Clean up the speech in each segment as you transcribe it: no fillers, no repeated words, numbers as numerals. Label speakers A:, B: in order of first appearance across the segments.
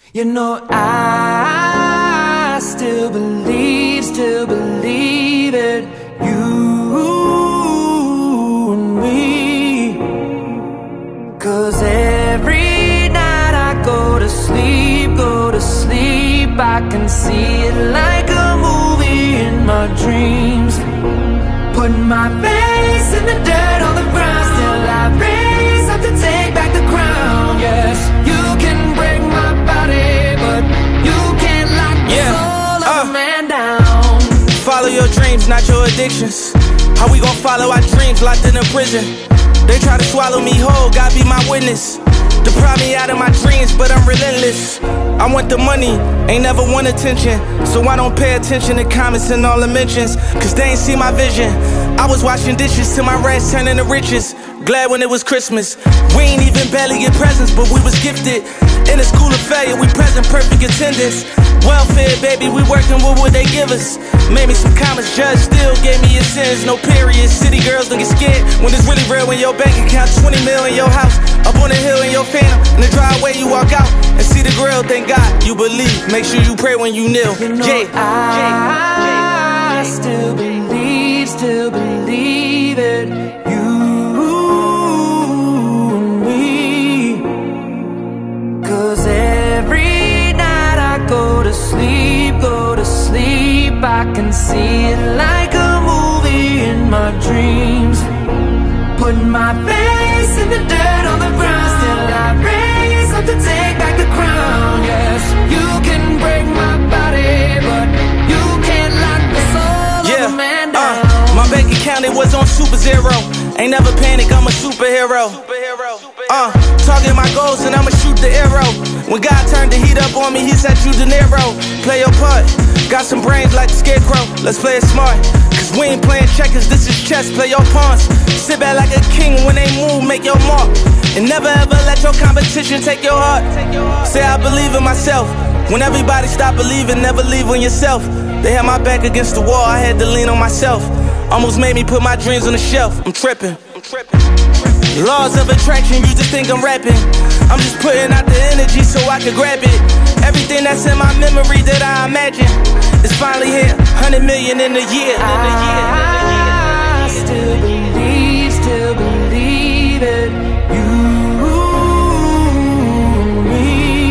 A: You know I still believe it. You and me. 'Cause every night I go to sleep, I can see it like a movie in my dreams. Putting my face in the dirt on the ground, still I raise up to take back the crown. Yes, you can break my body, but you can't lock the soul of a man down.
B: Follow your dreams, not your addictions. How we gon' follow our dreams locked in a prison? They try to swallow me whole, God be my witness. Deprive me out of my dreams, but I'm relentless. I want the money, ain't never want attention. So I don't pay attention to comments and all the mentions, 'cause they ain't see my vision. I was washing dishes till my rats turned into riches. Glad when it was Christmas. We ain't even barely get presents, but we was gifted. In a school of failure, we present perfect attendance. Welfare, baby, we working with what they give us. Made me some comments, judge still gave me a sentence. No period, city girls don't get scared when it's really real. When your bank account 20 mil in your house, up on the hill in your phantom, in the driveway you walk out and see the grill. Thank God you believe, make sure you pray when you kneel.
A: You know I still believe it. You and me. 'Cause every night I go to sleep, I can see it like a movie in my dreams. Putting my face in the dirt on the ground, still I raise up to take back the crown. Yes, you can break my body, but you can't lock the soul of a man down.
B: My bank account, it was on super zero. Ain't never panic, I'm a superhero. Target my goals and I'ma shoot the arrow. When God turned the heat up on me, he said you De Niro. Play your part, got some brains like the scarecrow. Let's play it smart, 'cause we ain't playing checkers, this is chess, play your pawns. Sit back like a king, when they move, make your mark. And never ever let your competition take your heart. Say I believe in myself, when everybody stop believing, never leave on yourself. They had my back against the wall, I had to lean on myself. Almost made me put my dreams on the shelf, I'm tripping. Laws of attraction, you just think I'm rapping. I'm just putting out the energy so I can grab it. Everything that's in my memory that I imagine is finally here, 100 million in a year.
A: I still believe it. You and me.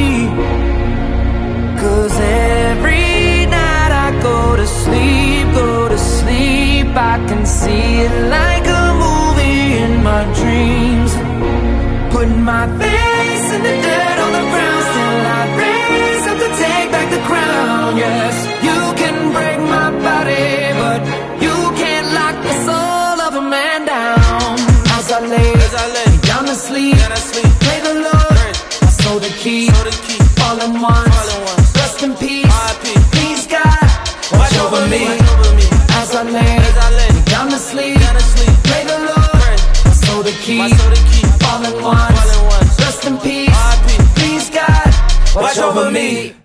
A: 'Cause every night I go to sleep, I can see it like a movie in my dreams. Putting my face in the dirt on the ground, still I raise up to take back the crown. Yes, you can break my body, but you can't lock the soul of a man down. As I lay down to sleep, play the Lord, I sold the key, fallen once, rest in peace. Please God, watch over me. As I lay down to sleep, play the Lord, I sold the key, fallen once, rest in peace. Please God, watch over me.